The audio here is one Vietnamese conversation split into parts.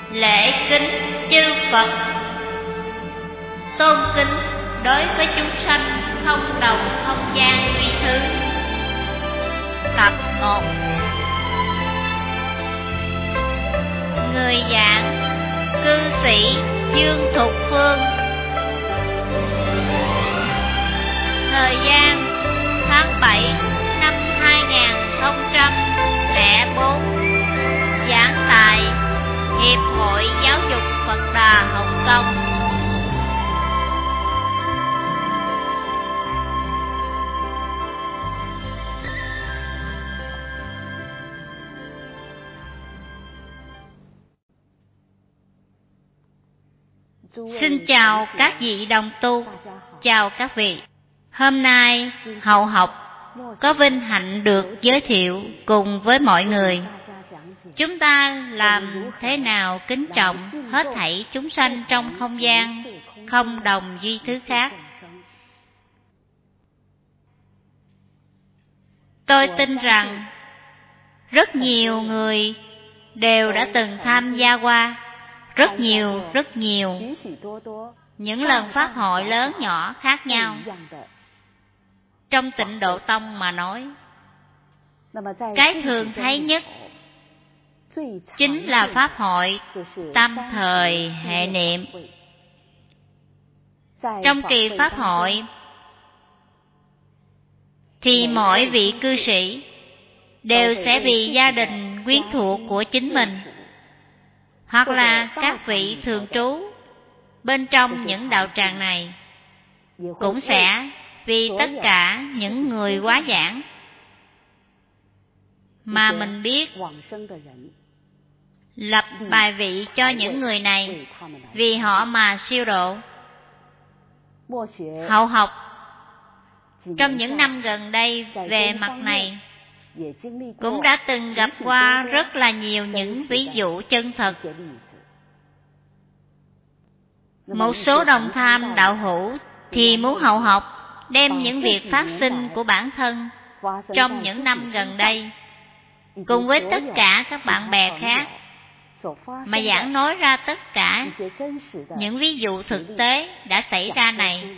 Lễ kính chư Phật. Tôn kính đối với chúng sanh không đồng không gian duy thứ. Tập 1. Người giảng cư sĩ Dương Thục Phương. Thời gian tháng 7 năm 2004. Giảng tại Hiệp hội Giáo dục Phật Đà Hồng Kông. Xin chào các vị đồng tu, chào các vị. Hôm nay hậu học có vinh hạnh được giới thiệu cùng với mọi người. Chúng ta làm thế nào kính trọng hết thảy chúng sanh trong không gian, không đồng duy thứ khác. Tôi tin rằng rất nhiều người đều đã từng tham gia qua rất nhiều những lần pháp hội lớn nhỏ khác nhau. Trong Tịnh Độ Tông mà nói, cái thường thấy nhất chính là pháp hội tam thời hệ niệm. Trong kỳ pháp hội thì mỗi vị cư sĩ đều sẽ vì gia đình quyến thuộc của chính mình, hoặc là các vị thường trú bên trong những đạo tràng này, cũng sẽ vì tất cả những người quá giảng mà mình biết, lập bài vị cho những người này, vì họ mà siêu độ. Hậu học trong những năm gần đây về mặt này cũng đã từng gặp qua rất là nhiều những ví dụ chân thật. Một số đồng tham đạo hữu thì muốn hậu học đem những việc phát sinh của bản thân trong những năm gần đây cùng với tất cả các bạn bè khác mà giảng nói ra tất cả những ví dụ thực tế đã xảy ra này.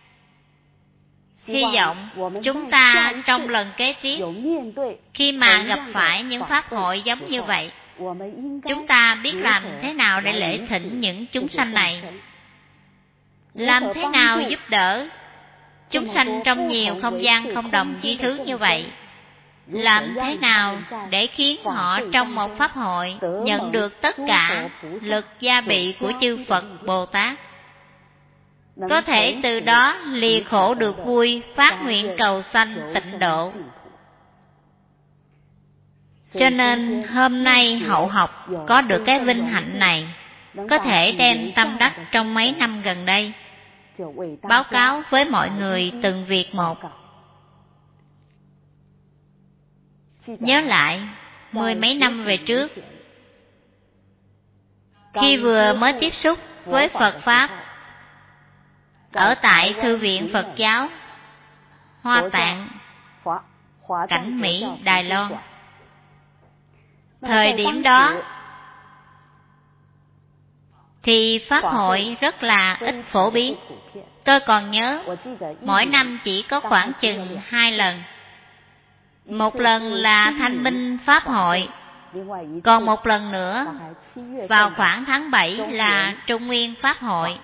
Hy vọng chúng ta trong lần kế tiếp, khi mà gặp phải những pháp hội giống như vậy, chúng ta biết làm thế nào để lễ thỉnh những chúng sanh này, làm thế nào giúp đỡ chúng sanh trong nhiều không gian không đồng duy thứ như vậy, làm thế nào để khiến họ trong một pháp hội nhận được tất cả lực gia bị của chư Phật Bồ Tát, có thể từ đó lìa khổ được vui, phát nguyện cầu sanh tịnh độ. Cho nên hôm nay hậu học có được cái vinh hạnh này, có thể đem tâm đắc trong mấy năm gần đây báo cáo với mọi người từng việc một. Nhớ lại 10 mấy năm về trước, khi vừa mới tiếp xúc với Phật Pháp ở tại Thư viện Phật giáo Hoa Tạng, Cảnh Mỹ, Đài Loan. Thời điểm đó thì pháp hội rất là ít phổ biến. Tôi còn nhớ mỗi năm chỉ có khoảng chừng 2 lần. Một lần là Thanh Minh Pháp hội, còn một lần nữa vào khoảng tháng 7 là Trung Nguyên Pháp hội.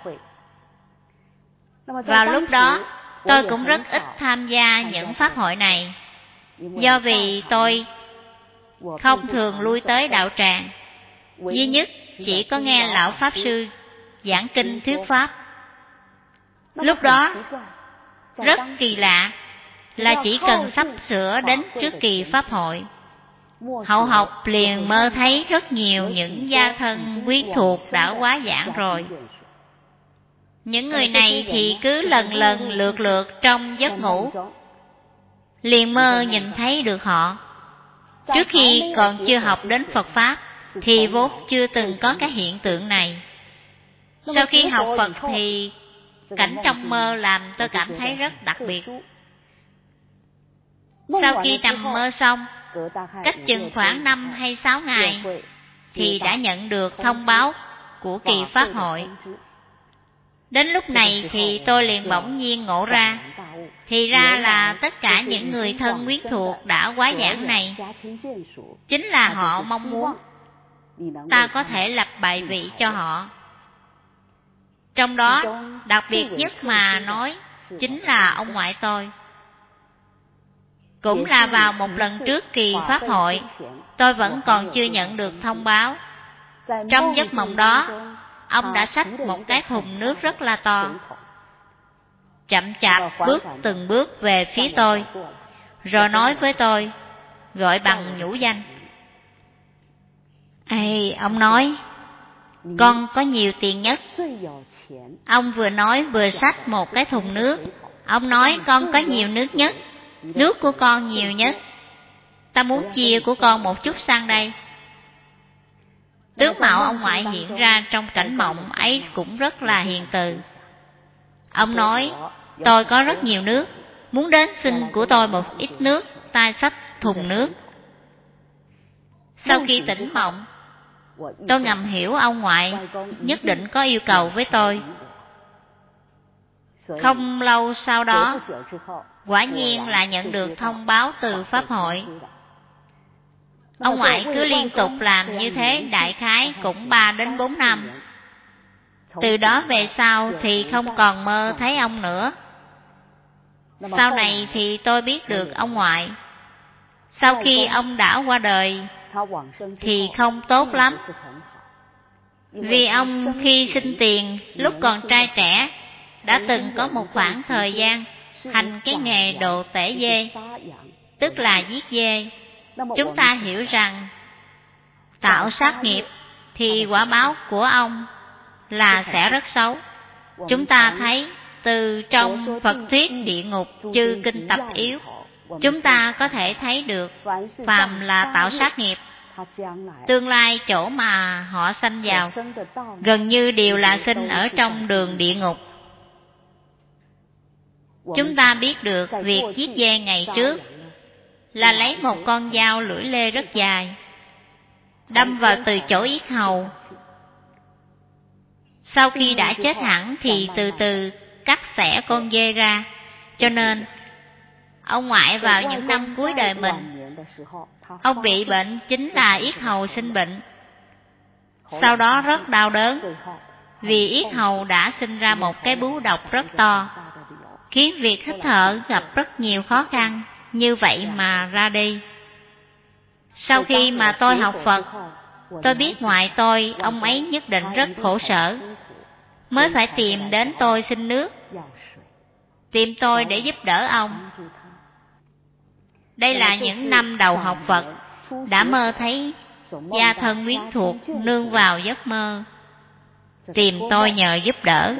Vào lúc đó tôi cũng rất ít tham gia những pháp hội này, do vì tôi không thường lui tới đạo tràng, duy nhất chỉ có nghe lão Pháp Sư giảng kinh thuyết Pháp. Lúc đó rất kỳ lạ là chỉ cần sắp sửa đến trước kỳ pháp hội, hậu học liền mơ thấy rất nhiều những gia thân quyến thuộc đã quá giảng rồi. Những người này thì cứ lần lần lượt trong giấc ngủ liền mơ nhìn thấy được họ. Trước khi còn chưa học đến Phật Pháp thì vốn chưa từng có cái hiện tượng này. Sau khi học Phật thì cảnh trong mơ làm tôi cảm thấy rất đặc biệt. Sau khi nằm mơ xong, cách chừng khoảng 5 hay 6 ngày thì đã nhận được thông báo của kỳ pháp hội. Đến lúc này thì tôi liền bỗng nhiên ngộ ra, thì ra là tất cả những người thân quyến thuộc đã quá giảng này, chính là họ mong muốn ta có thể lập bài vị cho họ. Trong đó, đặc biệt nhất mà nói chính là ông ngoại tôi. Cũng là vào một lần trước kỳ pháp hội, tôi vẫn còn chưa nhận được thông báo. Trong giấc mộng đó, ông đã xách một cái thùng nước rất là to, chậm chạp bước từng bước về phía tôi, rồi nói với tôi, gọi bằng nhũ danh. Ê, ông nói, con có nhiều tiền nhất. Ông vừa nói vừa xách một cái thùng nước. Ông nói con có nhiều nước nhất, nước của con nhiều nhất. Ta muốn chia của con một chút sang đây. Tướng mạo ông ngoại hiện ra trong cảnh mộng ấy cũng rất là hiền từ. Ông nói, tôi có rất nhiều nước, muốn đến xin của tôi một ít nước, ta xách thùng nước. Sau khi tỉnh mộng, tôi ngầm hiểu ông ngoại nhất định có yêu cầu với tôi. Không lâu sau đó, quả nhiên là nhận được thông báo từ pháp hội. Ông ngoại cứ liên tục làm như thế đại khái cũng 3 đến 4 năm. Từ đó về sau thì không còn mơ thấy ông nữa. Sau này thì tôi biết được ông ngoại. Sau khi ông đã qua đời thì không tốt lắm. Vì ông khi sinh tiền lúc còn trai trẻ đã từng có một khoảng thời gian hành cái nghề đồ tể dê, tức là giết dê. Chúng ta hiểu rằng tạo sát nghiệp thì quả báo của ông là sẽ rất xấu. Chúng ta thấy từ trong Phật thuyết địa ngục chư kinh tập yếu, chúng ta có thể thấy được phàm là tạo sát nghiệp, tương lai chỗ mà họ sanh vào gần như đều là sinh ở trong đường địa ngục. Chúng ta biết được việc giết dê ngày trước là lấy một con dao lưỡi lê rất dài, đâm vào từ chỗ yết hầu. Sau khi đã chết hẳn thì từ từ cắt xẻ con dê ra. Cho nên, ông ngoại vào những năm cuối đời mình, ông bị bệnh chính là yết hầu sinh bệnh. Sau đó rất đau đớn, vì yết hầu đã sinh ra một cái bú độc rất to, khiến việc hít thở gặp rất nhiều khó khăn, như vậy mà ra đi. Sau khi mà tôi học Phật, tôi biết ngoại tôi, ông ấy nhất định rất khổ sở, mới phải tìm đến tôi xin nước, tìm tôi để giúp đỡ ông. Đây là những năm đầu học Phật, đã mơ thấy gia thân quyến thuộc nương vào giấc mơ, tìm tôi nhờ giúp đỡ.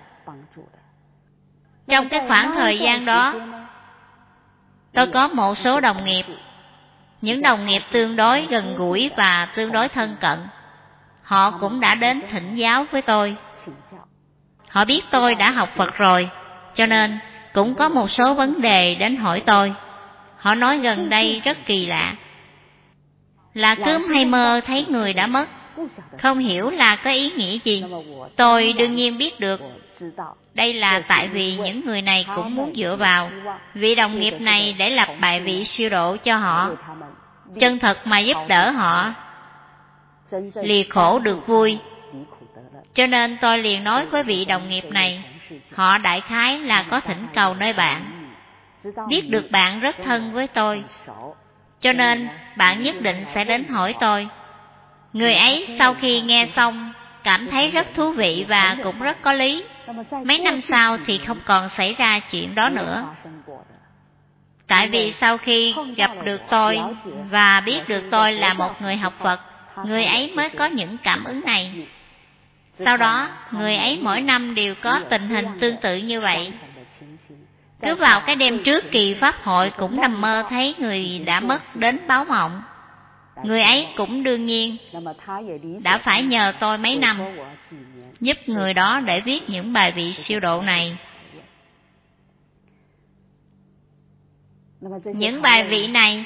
Trong cái khoảng thời gian đó, tôi có một số đồng nghiệp, những đồng nghiệp tương đối gần gũi và tương đối thân cận. Họ cũng đã đến thỉnh giáo với tôi. Họ biết tôi đã học Phật rồi, cho nên cũng có một số vấn đề đến hỏi tôi. Họ nói gần đây rất kỳ lạ, là cứ hay mơ thấy người đã mất, không hiểu là có ý nghĩa gì. Tôi đương nhiên biết được, đây là tại vì những người này cũng muốn dựa vào vị đồng nghiệp này để lập bài vị siêu độ cho họ, chân thật mà giúp đỡ họ lìa khổ được vui. Cho nên tôi liền nói với vị đồng nghiệp này, họ đại khái là có thỉnh cầu nơi bạn, biết được bạn rất thân với tôi, cho nên bạn nhất định sẽ đến hỏi tôi. Người ấy sau khi nghe xong cảm thấy rất thú vị và cũng rất có lý. Mấy năm sau thì không còn xảy ra chuyện đó nữa. Tại vì sau khi gặp được tôi và biết được tôi là một người học Phật, người ấy mới có những cảm ứng này. Sau đó, người ấy mỗi năm đều có tình hình tương tự như vậy. Cứ vào cái đêm trước kỳ pháp hội cũng nằm mơ thấy người đã mất đến báo mộng. Người ấy cũng đương nhiên đã phải nhờ tôi mấy năm giúp người đó để viết những bài vị siêu độ này. Những bài vị này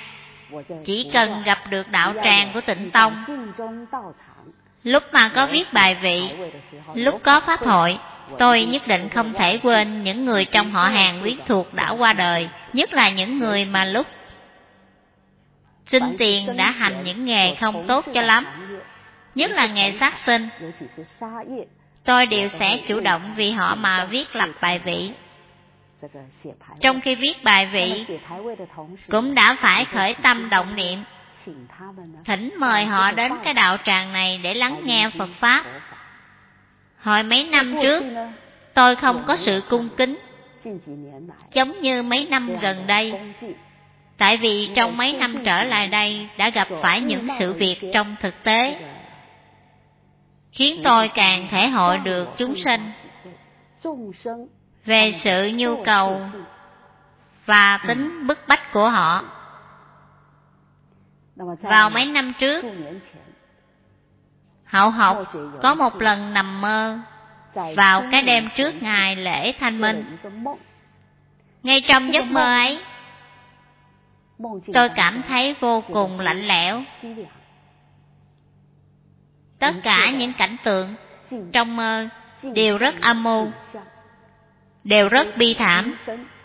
chỉ cần gặp được đạo tràng của Tịnh Tông, lúc mà có viết bài vị, lúc có pháp hội, tôi nhất định không thể quên những người trong họ hàng quyến thuộc đã qua đời, nhất là những người mà lúc sinh tiền đã hành những nghề không tốt cho lắm, nhất là nghề sát sinh. Tôi đều sẽ chủ động vì họ mà viết lập bài vị. Trong khi viết bài vị, cũng đã phải khởi tâm động niệm, thỉnh mời họ đến cái đạo tràng này để lắng nghe Phật Pháp. Hồi mấy năm trước, tôi không có sự cung kính giống như mấy năm gần đây, tại vì trong mấy năm trở lại đây đã gặp phải những sự việc trong thực tế, khiến tôi càng thể hội được chúng sinh về sự nhu cầu và tính bức bách của họ. Vào mấy năm trước, Hậu Học có một lần nằm mơ vào cái đêm trước ngày lễ Thanh Minh. Ngay trong giấc mơ ấy, tôi cảm thấy vô cùng lạnh lẽo. Tất cả những cảnh tượng trong mơ đều rất âm mưu, đều rất bi thảm.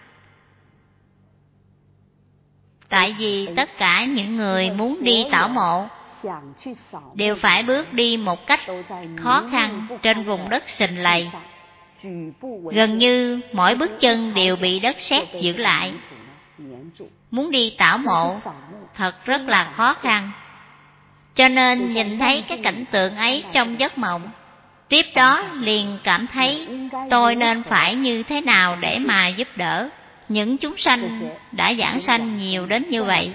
Tại vì tất cả những người muốn đi tảo mộ đều phải bước đi một cách khó khăn trên vùng đất sình lầy. Gần như mỗi bước chân đều bị đất sét giữ lại. Muốn đi tảo mộ thật rất là khó khăn. Cho nên nhìn thấy cái cảnh tượng ấy trong giấc mộng, tiếp đó liền cảm thấy tôi nên phải như thế nào để mà giúp đỡ những chúng sanh đã giảng sanh nhiều đến như vậy.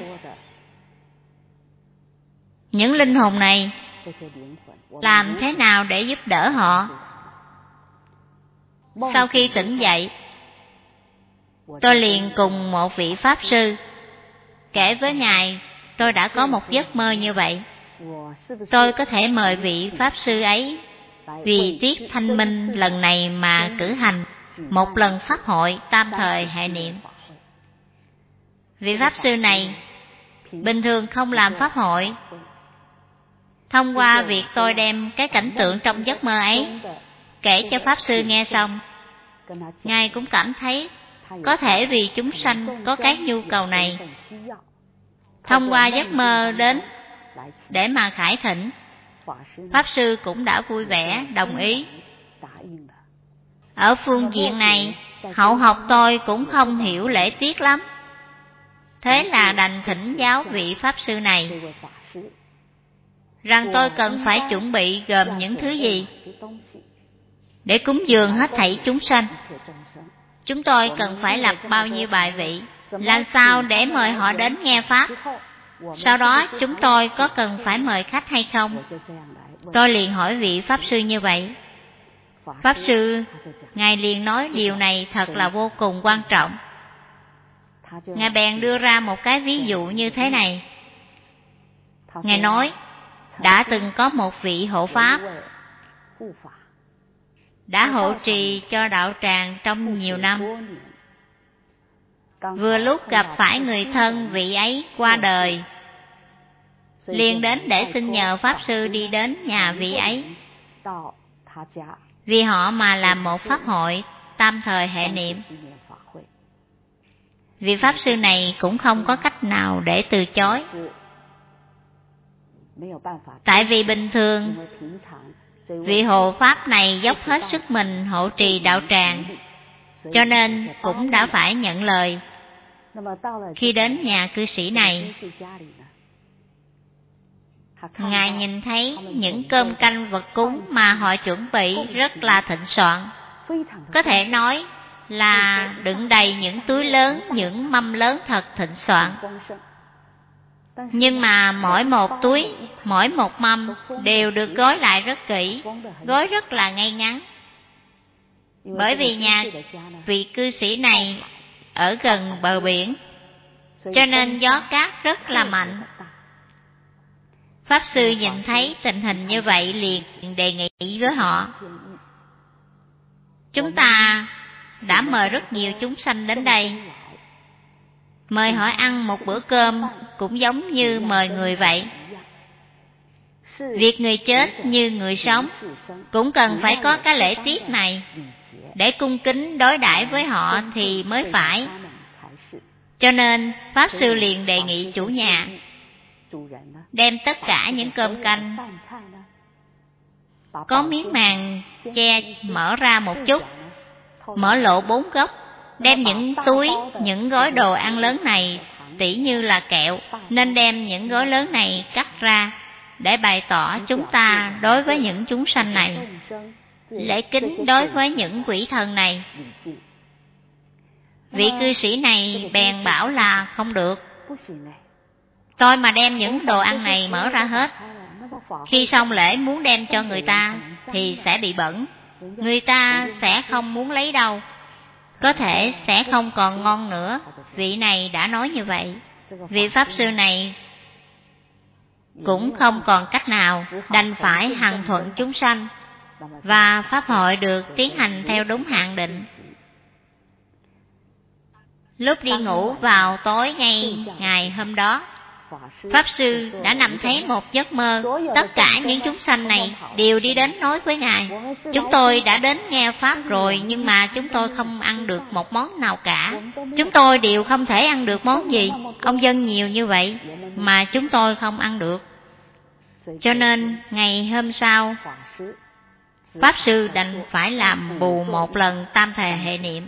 Những linh hồn này làm thế nào để giúp đỡ họ? Sau khi tỉnh dậy, tôi liền cùng một vị Pháp Sư kể với Ngài tôi đã có một giấc mơ như vậy. Tôi có thể mời vị Pháp Sư ấy vì tiết Thanh Minh lần này mà cử hành một lần pháp hội tam thời hệ niệm. Vị Pháp Sư này bình thường không làm pháp hội. Thông qua việc tôi đem cái cảnh tượng trong giấc mơ ấy kể cho Pháp Sư nghe xong, Ngài cũng cảm thấy có thể vì chúng sanh có cái nhu cầu này. Thông qua giấc mơ đến để mà khải thỉnh, Pháp Sư cũng đã vui vẻ đồng ý. Ở phương diện này, Hậu Học tôi cũng không hiểu lễ tiết lắm. Thế là đành thỉnh giáo vị Pháp Sư này rằng tôi cần phải chuẩn bị gồm những thứ gì để cúng dường hết thảy chúng sanh. Chúng tôi cần phải lập bao nhiêu bài vị, làm sao để mời họ đến nghe Pháp. Sau đó chúng tôi có cần phải mời khách hay không? Tôi liền hỏi vị Pháp Sư như vậy. Pháp Sư, Ngài liền nói điều này thật là vô cùng quan trọng. Ngài bèn đưa ra một cái ví dụ như thế này. Ngài nói, đã từng có một vị hộ Pháp đã hộ trì cho đạo tràng trong nhiều năm. Vừa lúc gặp phải người thân vị ấy qua đời, liền đến để xin nhờ Pháp Sư đi đến nhà vị ấy, vì họ mà làm một pháp hội tam thời hệ niệm. Vị Pháp Sư này cũng không có cách nào để từ chối. Tại vì bình thường vị hộ Pháp này dốc hết sức mình hộ trì đạo tràng, cho nên cũng đã phải nhận lời. Khi đến nhà cư sĩ này, Ngài nhìn thấy những cơm canh vật cúng mà họ chuẩn bị rất là thịnh soạn. Có thể nói là đựng đầy những túi lớn, những mâm lớn thật thịnh soạn. Nhưng mà mỗi một túi, mỗi một mâm đều được gói lại rất kỹ, gói rất là ngay ngắn. Bởi vì nhà vị cư sĩ này ở gần bờ biển, cho nên gió cát rất là mạnh. Pháp Sư nhìn thấy tình hình như vậy liền đề nghị với họ. Chúng ta đã mời rất nhiều chúng sanh đến đây, mời họ ăn một bữa cơm cũng giống như mời người vậy. Việc người chết như người sống cũng cần phải có cái lễ tiết này để cung kính đối đãi với họ thì mới phải. Cho nên Pháp Sư liền đề nghị chủ nhà đem tất cả những cơm canh có miếng màn che mở ra một chút, mở lộ 4 góc, đem những túi, những gói đồ ăn lớn này, tỉ như là kẹo, nên đem những gói lớn này cắt ra để bày tỏ chúng ta đối với những chúng sanh này, lễ kính đối với những quỷ thần này. Vị cư sĩ này bèn bảo là không được. Tôi mà đem những đồ ăn này mở ra hết, khi xong lễ muốn đem cho người ta thì sẽ bị bẩn, người ta sẽ không muốn lấy đâu, có thể sẽ không còn ngon nữa. Vị này đã nói như vậy. Vị Pháp Sư này cũng không còn cách nào, đành phải hằng thuận chúng sanh, và Pháp hội được tiến hành theo đúng hạn định. Lúc đi ngủ vào tối ngay ngày hôm đó, Pháp Sư đã nằm thấy một giấc mơ. Tất cả những chúng sanh này đều đi đến nói với Ngài: chúng tôi đã đến nghe Pháp rồi, nhưng mà chúng tôi không ăn được một món nào cả. Chúng tôi đều không thể ăn được món gì. Ông dân nhiều như vậy mà chúng tôi không ăn được. Cho nên ngày hôm sau, Pháp Sư đành phải làm bù một lần tam thời hệ niệm.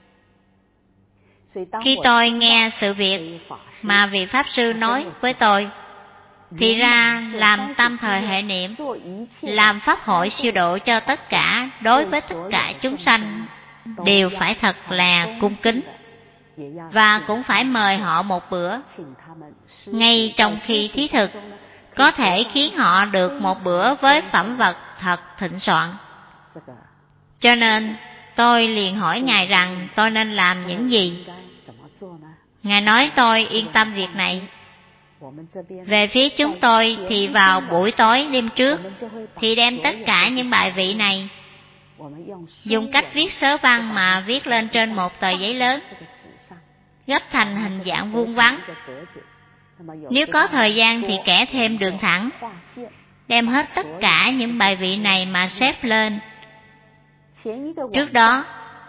Khi tôi nghe sự việc mà vị Pháp Sư nói với tôi, thì ra làm tam thời hệ niệm, làm pháp hội siêu độ cho tất cả, đối với tất cả chúng sanh, đều phải thật là cung kính, và cũng phải mời họ một bữa. Ngay trong khi thí thực, có thể khiến họ được một bữa với phẩm vật thật thịnh soạn. Cho nên tôi liền hỏi Ngài rằng tôi nên làm những gì. Ngài nói tôi yên tâm việc này. Về phía chúng tôi thì vào buổi tối đêm trước thì đem tất cả những bài vị này dùng cách viết sớ văn mà viết lên trên một tờ giấy lớn, gấp thành hình dạng vuông vắn. Nếu có thời gian thì kẻ thêm đường thẳng, đem hết tất cả những bài vị này mà xếp lên. Trước đó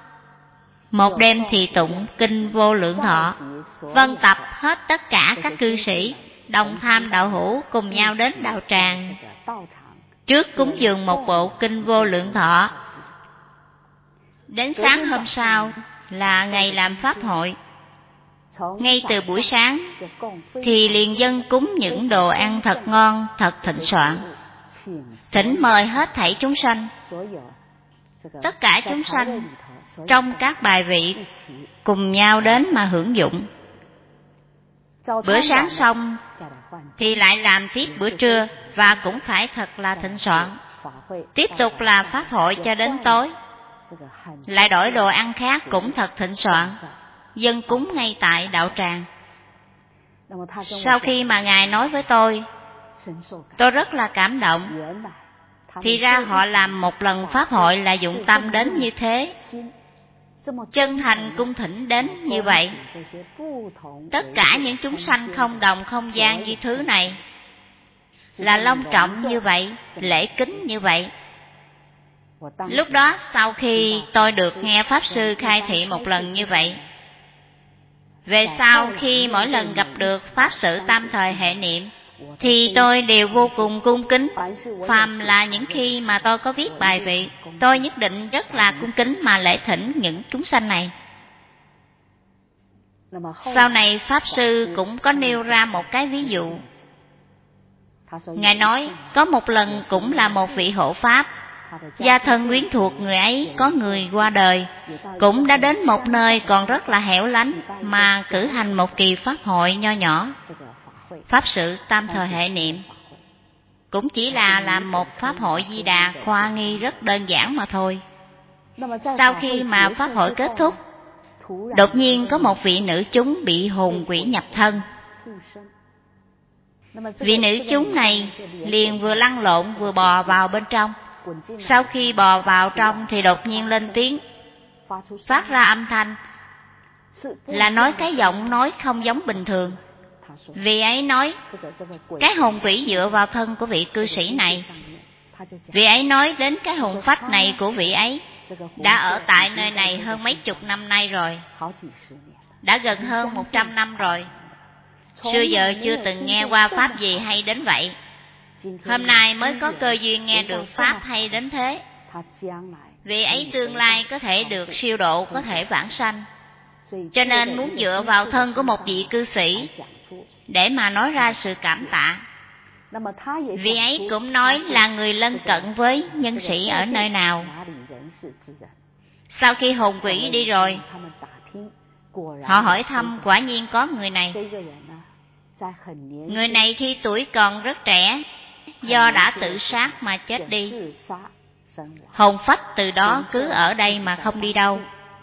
một đêm thì tụng kinh Vô Lượng Thọ, vân tập hết tất cả các cư sĩ đồng tham đạo hữu cùng nhau đến đạo tràng, trước cúng dường một bộ kinh Vô Lượng Thọ. Đến sáng hôm sau là ngày làm pháp hội. Ngay từ buổi sáng thì liền dâng cúng những đồ ăn thật ngon, thật thịnh soạn, thỉnh mời hết thảy chúng sanh. Tất cả chúng sanh trong các bài vị cùng nhau đến mà hưởng dụng. Bữa sáng xong thì lại làm tiếp bữa trưa, và cũng phải thật là thịnh soạn. Tiếp tục là pháp hội cho đến tối, lại đổi đồ ăn khác cũng thật thịnh soạn, dâng cúng ngay tại đạo tràng. Sau khi mà Ngài nói với tôi rất là cảm động. Thì ra họ làm một lần pháp hội là dụng tâm đến như thế, chân thành cung thỉnh đến như vậy. Tất cả những chúng sanh không đồng không gian như thứ này, là long trọng như vậy, lễ kính như vậy. Lúc đó sau khi tôi được nghe Pháp Sư khai thị một lần như vậy, về sau khi mỗi lần gặp được Pháp sự tam thời hệ niệm thì tôi đều vô cùng cung kính. Phàm là những khi mà tôi có viết bài vị, tôi nhất định rất là cung kính mà lễ thỉnh những chúng sanh này. Sau này Pháp Sư cũng có nêu ra một cái ví dụ. Ngài nói có một lần cũng là một vị hộ Pháp, gia thân quyến thuộc người ấy có người qua đời, cũng đã đến một nơi còn rất là hẻo lánh mà cử hành một kỳ pháp hội nho nhỏ. Pháp sự tam thời hệ niệm cũng chỉ là làm một pháp hội Di Đà khoa nghi rất đơn giản mà thôi. Sau khi mà pháp hội kết thúc, đột nhiên có một vị nữ chúng bị hồn quỷ nhập thân. Vị nữ chúng này liền vừa lăn lộn vừa bò vào bên trong. Sau khi bò vào trong thì đột nhiên lên tiếng, phát ra âm thanh, là nói cái giọng nói không giống bình thường. Vị ấy nói, cái hồn quỷ dựa vào thân của vị cư sĩ này. Vị ấy nói đến cái hồn phách này của vị ấy đã ở tại nơi này hơn mấy chục năm nay rồi, đã gần hơn 100 năm rồi. Xưa giờ chưa từng nghe qua pháp gì hay đến vậy. Hôm nay mới có cơ duyên nghe được pháp hay đến thế. Vị ấy tương lai có thể được siêu độ, có thể vãng sanh. Cho nên muốn dựa vào thân của một vị cư sĩ để mà nói ra sự cảm tạ. Vị ấy cũng nói là người lân cận với nhân sĩ ở nơi nào. Sau khi hồn quỷ đi rồi, họ hỏi thăm, quả nhiên có người này. Người này khi tuổi còn rất trẻ, do đã tự sát mà chết đi. Hồn phách từ đó cứ ở đây mà không đi đâu.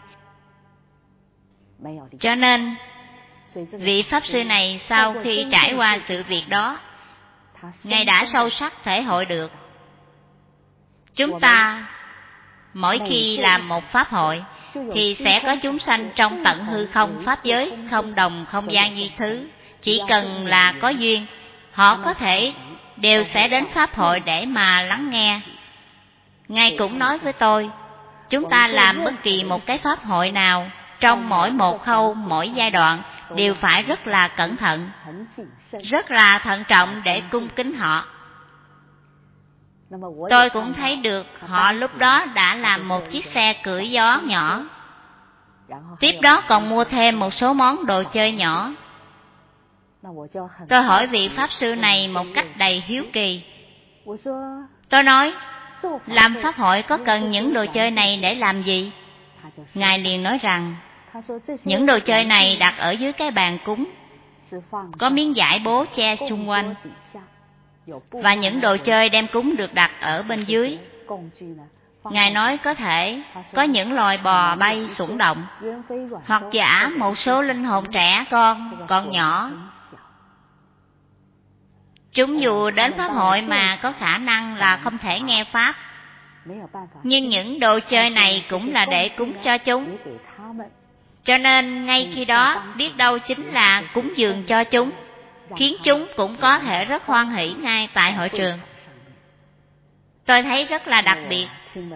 Cho nên, vị Pháp Sư này sau khi trải qua sự việc đó, Ngài đã sâu sắc thể hội được. Chúng ta, mỗi khi làm một pháp hội, thì sẽ có chúng sanh trong tận hư không pháp giới, không đồng, không gian duy thứ. Chỉ cần là có duyên, họ có thể đều sẽ đến pháp hội để mà lắng nghe. Ngài cũng nói với tôi, chúng ta làm bất kỳ một cái pháp hội nào, trong mỗi một khâu, mỗi giai đoạn, đều phải rất là cẩn thận, rất là thận trọng để cung kính họ. Tôi cũng thấy được họ lúc đó đã làm một chiếc xe cưỡi gió nhỏ. Tiếp đó còn mua thêm một số món đồ chơi nhỏ. Tôi hỏi vị Pháp Sư này một cách đầy hiếu kỳ. Tôi nói, làm pháp hội có cần những đồ chơi này để làm gì? Ngài liền nói rằng, những đồ chơi này đặt ở dưới cái bàn cúng, có miếng vải bố che xung quanh, và những đồ chơi đem cúng được đặt ở bên dưới. Ngài nói có thể có những loài bò bay xuẩn động, hoặc giả một số linh hồn trẻ con còn nhỏ. Chúng dù đến pháp hội mà có khả năng là không thể nghe pháp, nhưng những đồ chơi này cũng là để cúng cho chúng. Cho nên ngay khi đó biết đâu chính là cúng dường cho chúng, khiến chúng cũng có thể rất hoan hỷ ngay tại hội trường. Tôi thấy rất là đặc biệt,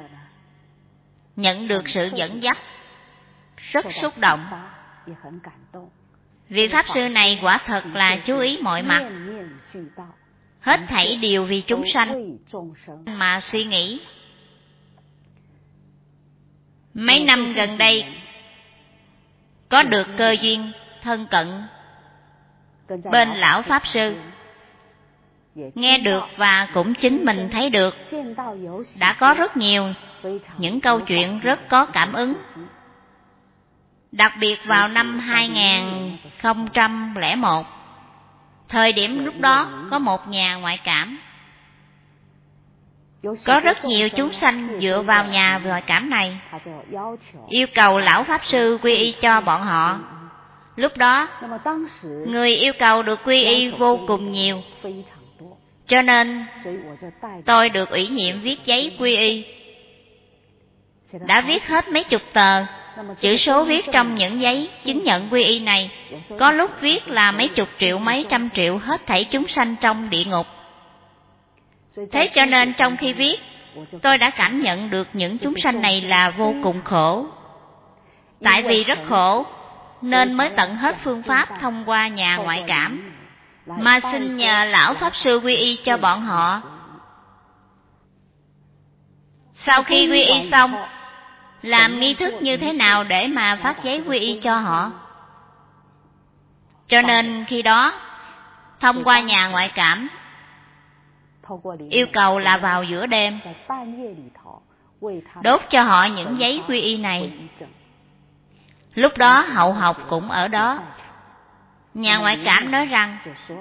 nhận được sự dẫn dắt, rất xúc động. Vị Pháp Sư này quả thật là chú ý mọi mặt, hết thảy đều vì chúng sanh mà suy nghĩ. Mấy năm gần đây, có được cơ duyên thân cận bên lão Pháp Sư, nghe được và cũng chính mình thấy được, đã có rất nhiều những câu chuyện rất có cảm ứng. Đặc biệt vào năm 2001, thời điểm lúc đó có một nhà ngoại cảm. Có rất nhiều chúng sanh dựa vào nhà ngoại cảm này, yêu cầu lão Pháp Sư quy y cho bọn họ. Lúc đó, người yêu cầu được quy y vô cùng nhiều. Cho nên, tôi được ủy nhiệm viết giấy quy y. Đã viết hết mấy chục tờ. Chữ số viết trong những giấy chứng nhận quy y này, có lúc viết là mấy chục triệu, mấy trăm triệu hết thảy chúng sanh trong địa ngục. Thế cho nên trong khi viết, tôi đã cảm nhận được những chúng sanh này là vô cùng khổ. Tại vì rất khổ, nên mới tận hết phương pháp thông qua nhà ngoại cảm, mà xin nhờ lão Pháp Sư quy y cho bọn họ. Sau khi quy y xong, làm nghi thức như thế nào để mà phát giấy quy y cho họ? Cho nên khi đó, thông qua nhà ngoại cảm, yêu cầu là vào giữa đêm, đốt cho họ những giấy quy y này. Lúc đó hậu học cũng ở đó. Nhà ngoại cảm nói rằng,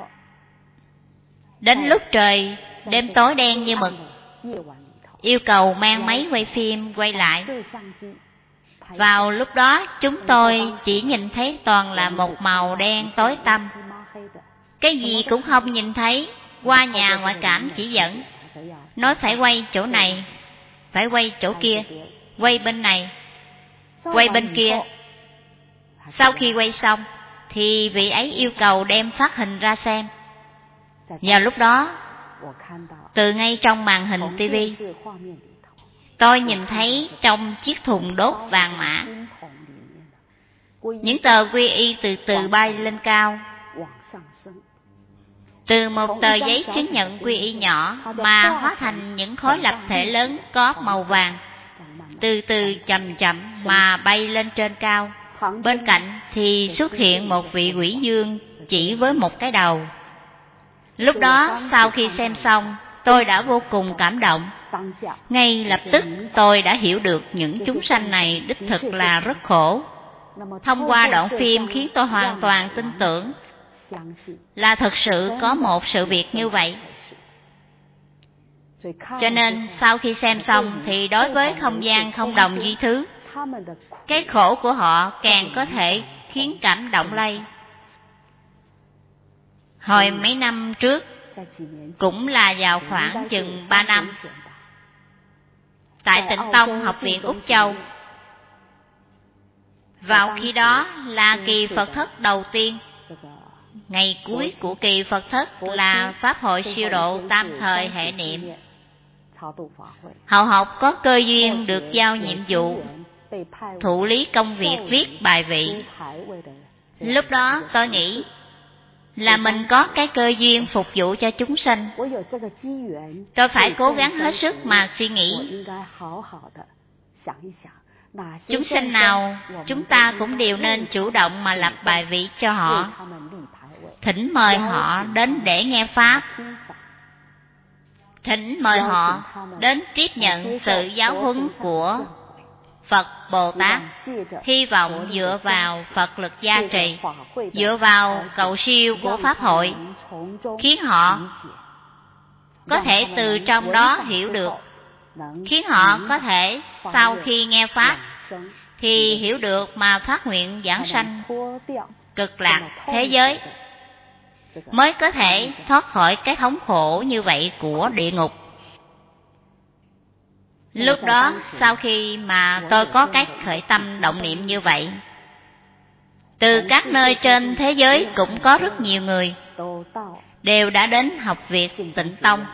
đến lúc trời đêm tối đen như mực, yêu cầu mang máy quay phim quay lại. Vào lúc đó chúng tôi chỉ nhìn thấy toàn là một màu đen tối tăm, cái gì cũng không nhìn thấy. Qua nhà ngoại cảm chỉ dẫn, nói phải quay chỗ này, phải quay chỗ kia, quay bên này, quay bên kia. Sau khi quay xong, thì vị ấy yêu cầu đem phát hình ra xem. Vào lúc đó, từ ngay trong màn hình TV, tôi nhìn thấy trong chiếc thùng đốt vàng mã, những tờ quy y từ từ bay lên cao. Từ một tờ giấy chứng nhận quy y nhỏ mà hóa thành những khối lập thể lớn có màu vàng, từ từ chậm chậm mà bay lên trên cao. Bên cạnh thì xuất hiện một vị quỷ dương chỉ với một cái đầu. Lúc đó, sau khi xem xong, tôi đã vô cùng cảm động. Ngay lập tức tôi đã hiểu được những chúng sanh này đích thực là rất khổ. Thông qua đoạn phim khiến tôi hoàn toàn tin tưởng là thực sự có một sự việc như vậy. Cho nên sau khi xem xong thì đối với không gian không đồng duy thứ, cái khổ của họ càng có thể khiến cảm động lây. Hồi mấy năm trước, cũng là vào khoảng chừng 3 năm, tại Tịnh Tông Học viện Úc Châu, vào khi đó là kỳ Phật thất đầu tiên. Ngày cuối của kỳ Phật thất là Pháp hội siêu độ tam thời hệ niệm. Hậu học có cơ duyên được giao nhiệm vụ thụ lý công việc viết bài vị. Lúc đó tôi nghĩ là mình có cái cơ duyên phục vụ cho chúng sanh. Tôi phải cố gắng hết sức mà suy nghĩ, chúng sanh nào chúng ta cũng đều nên chủ động mà lập bài vị cho họ, thỉnh mời họ đến để nghe Pháp, thỉnh mời họ đến tiếp nhận sự giáo huấn của Phật Bồ Tát, hy vọng dựa vào Phật lực gia trì, dựa vào cầu siêu của Pháp hội, khiến họ có thể từ trong đó hiểu được, khiến họ có thể sau khi nghe Pháp thì hiểu được mà phát nguyện giảng sanh cực lạc thế giới, mới có thể thoát khỏi cái thống khổ như vậy của địa ngục. Lúc đó, sau khi mà tôi có cái khởi tâm động niệm như vậy, từ các nơi trên thế giới cũng có rất nhiều người đều đã đến học viện Tịnh Tông.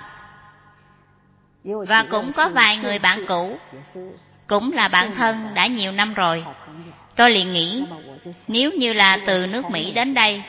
Và cũng có vài người bạn cũ, cũng là bạn thân đã nhiều năm rồi. Tôi liền nghĩ, nếu như là từ nước Mỹ đến đây,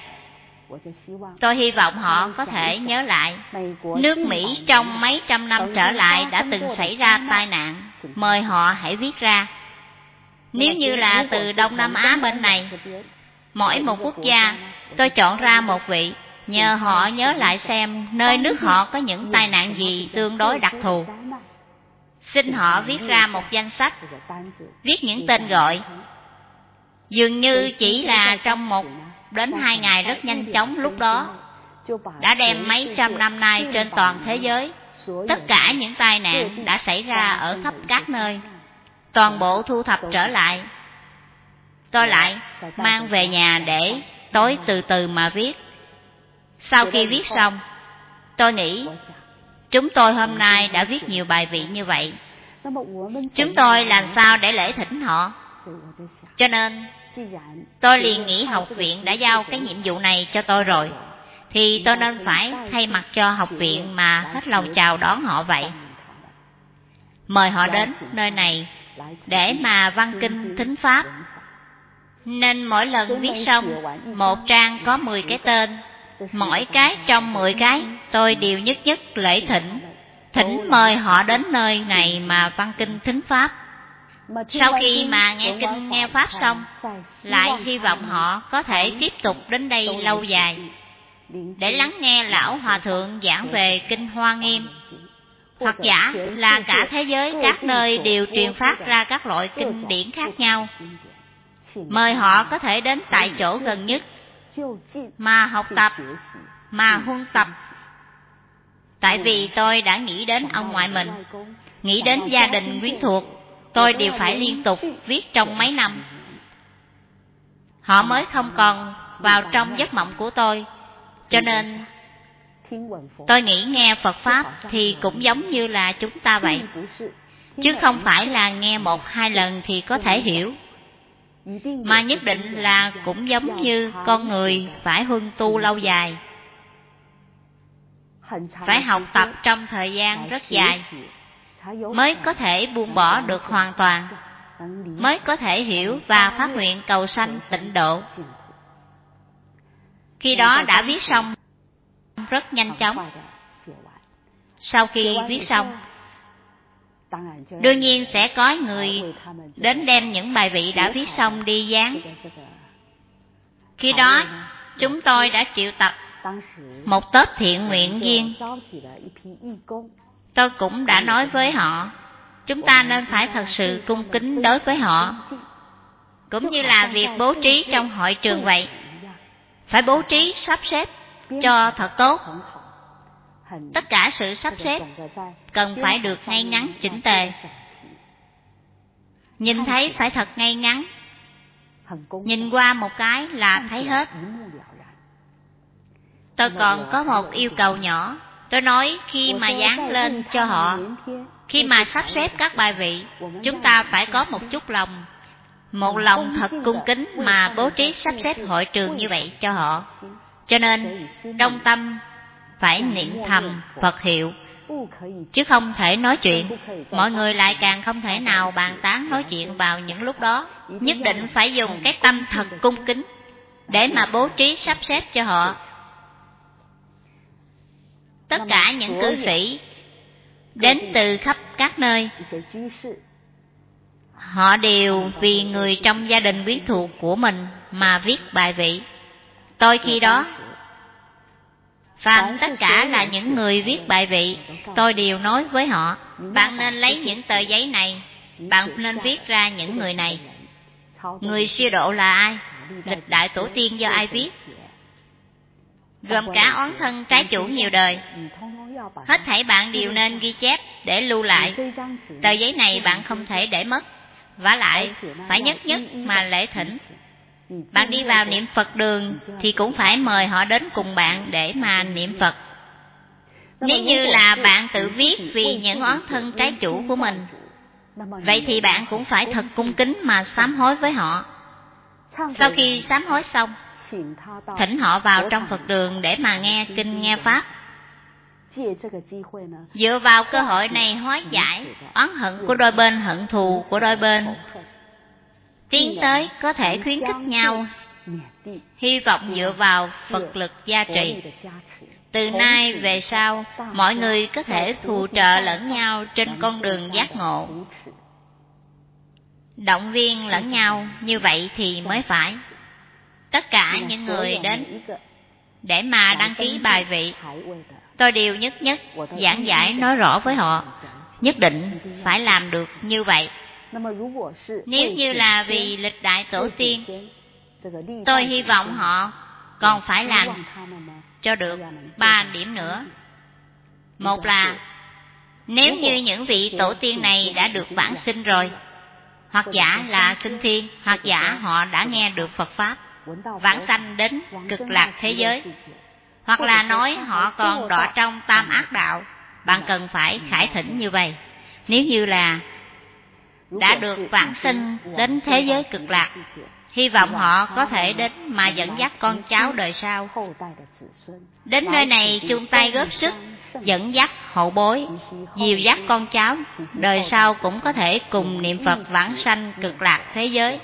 tôi hy vọng họ có thể nhớ lại, nước Mỹ trong mấy trăm năm trở lại đã từng xảy ra tai nạn, mời họ hãy viết ra. Nếu như là từ Đông Nam Á bên này, mỗi một quốc gia, tôi chọn ra một vị, nhờ họ nhớ lại xem nơi nước họ có những tai nạn gì tương đối đặc thù. Xin họ viết ra một danh sách, viết những tên gọi. Dường như chỉ là trong 1 đến 2 ngày rất nhanh chóng, lúc đó đã đem mấy trăm năm nay trên toàn thế giới, tất cả những tai nạn đã xảy ra ở khắp các nơi, toàn bộ thu thập trở lại. Tôi lại mang về nhà để tối từ từ mà viết. Sau khi viết xong, tôi nghĩ chúng tôi hôm nay đã viết nhiều bài vị như vậy, chúng tôi làm sao để lễ thỉnh họ? Cho nên tôi liền nghĩ học viện đã giao cái nhiệm vụ này cho tôi rồi, thì tôi nên phải thay mặt cho học viện mà hết lòng chào đón họ vậy. Mời họ đến nơi này để mà văn kinh thính Pháp. Nên mỗi lần viết xong, một trang có 10 cái tên, mỗi cái trong 10 cái tôi đều nhất nhất lễ thỉnh mời họ đến nơi này mà văn kinh thính Pháp. Sau khi mà nghe kinh nghe Pháp xong, lại hy vọng họ có thể tiếp tục đến đây lâu dài, để lắng nghe Lão Hòa Thượng giảng về Kinh Hoa Nghiêm. Hoặc giả là cả thế giới các nơi đều truyền phát ra các loại kinh điển khác nhau. Mời họ có thể đến tại chỗ gần nhất mà học tập, mà huân tập. Tại vì tôi đã nghĩ đến ông ngoại mình, nghĩ đến gia đình quyến thuộc, tôi đều phải liên tục viết trong mấy năm. Họ mới không còn vào trong giấc mộng của tôi. Cho nên tôi nghĩ nghe Phật Pháp thì cũng giống như là chúng ta vậy, chứ không phải là nghe 1-2 lần thì có thể hiểu. mà nhất định là cũng giống như con người phải huân tu lâu dài, phải học tập trong thời gian rất dài mới có thể buông bỏ được hoàn toàn, mới có thể hiểu và phát nguyện cầu sanh tịnh độ. Khi đó đã viết xong rất nhanh chóng. Sau khi viết xong, đương nhiên sẽ có người đến đem những bài vị đã viết xong đi dán. Khi đó chúng tôi đã triệu tập một tốp thiện nguyện viên. Tôi cũng đã nói với họ, chúng ta nên phải thật sự cung kính đối với họ, cũng như là việc bố trí trong hội trường vậy. Phải bố trí sắp xếp cho thật tốt. Tất cả sự sắp xếp cần phải được ngay ngắn chỉnh tề. Nhìn thấy phải thật ngay ngắn, nhìn qua một cái là thấy hết. Tôi còn có một yêu cầu nhỏ. Tôi nói khi mà dán lên cho họ, khi mà sắp xếp các bài vị, chúng ta phải có một chút lòng, một lòng thật cung kính mà bố trí sắp xếp hội trường như vậy cho họ. Cho nên trong tâm phải niệm thầm Phật hiệu, chứ không thể nói chuyện. Mọi người lại càng không thể nào bàn tán nói chuyện vào những lúc đó. Nhất định phải dùng cái tâm thật cung kính để mà bố trí sắp xếp cho họ. Tất cả những cư sĩ đến từ khắp các nơi, họ đều vì người trong gia đình quyến thuộc của mình mà viết bài vị. Tôi khi đó, phàm tất cả là những người viết bài vị, tôi đều nói với họ, bạn nên lấy những tờ giấy này, bạn nên viết ra những người này. Người siêu độ là ai? Lịch đại tổ tiên do ai viết? Gồm cả oán thân trái chủ nhiều đời. Hết thảy bạn đều nên ghi chép để lưu lại. Tờ giấy này bạn không thể để mất. Vả lại phải nhất mà lễ thỉnh. Bạn đi vào niệm Phật đường thì cũng phải mời họ đến cùng bạn để mà niệm Phật. Nếu như là bạn tự viết vì những oán thân trái chủ của mình, vậy thì bạn cũng phải thật cung kính mà sám hối với họ. Sau khi sám hối xong, thỉnh họ vào trong Phật đường để mà nghe kinh nghe pháp. Dựa vào cơ hội này hóa giải oán hận của đôi bên, hận thù của đôi bên, tiến tới có thể khuyến khích nhau. Hy vọng dựa vào Phật lực gia trì, từ nay về sau mọi người có thể phù trợ lẫn nhau trên con đường giác ngộ, động viên lẫn nhau, như vậy thì mới phải. Tất cả những người đến để mà đăng ký bài vị, tôi đều nhất giảng giải nói rõ với họ, nhất định phải làm được như vậy. Nếu như là vì lịch đại tổ tiên, tôi hy vọng họ còn phải làm cho được 3 điểm nữa. Một là, nếu như những vị tổ tiên này đã được vãng sinh rồi, hoặc giả là sinh thiên, hoặc giả họ đã nghe được Phật Pháp, vãng sanh đến cực lạc thế giới, hoặc là nói họ còn đọa trong tam ác đạo, bạn cần phải khải thỉnh như vậy. Nếu như là đã được vãng sinh đến thế giới cực lạc, hy vọng họ có thể đến mà dẫn dắt con cháu đời sau đến nơi này, chung tay góp sức dẫn dắt hậu bối, dìu dắt con cháu đời sau cũng có thể cùng niệm Phật vãng sanh cực lạc thế giới,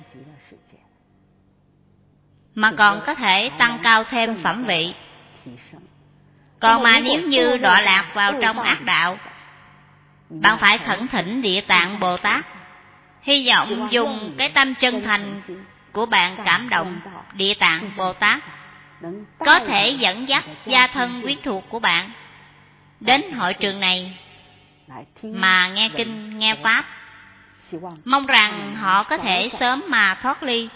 mà còn có thể tăng cao thêm phẩm vị. Còn mà nếu như đọa lạc vào trong ác đạo, bạn phải khẩn thỉnh Địa Tạng Bồ Tát, hy vọng dùng cái tâm chân thành của bạn cảm động Địa Tạng Bồ Tát có thể dẫn dắt gia thân quyến thuộc của bạn đến hội trường này mà nghe kinh nghe pháp. Mong rằng họ có thể sớm mà thoát ly